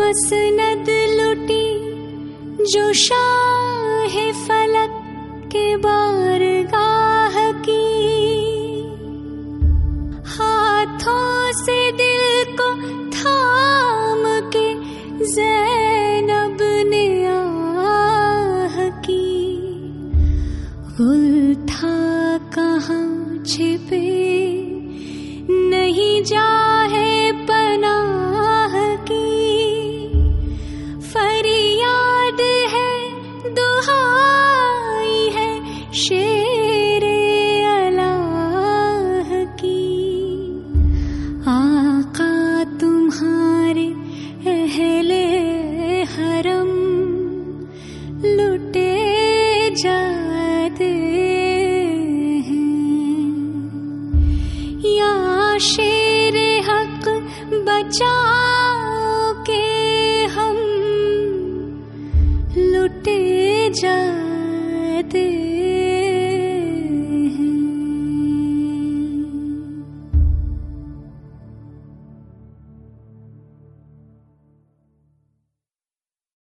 मसनद लुटी जो शाह फलक के बारगाह की, हाथों से दिल को थाम के ज़ैनब ने आह की। गुल था कहाँ छिपे नहीं जाहे पनाह की, फरियाद है दुहाई है शेरे अल्लाह की। आका तुम्हारे अहले हरम लुटे जाते हैं, या शेरे हक बचाओ के हम लुटे जाते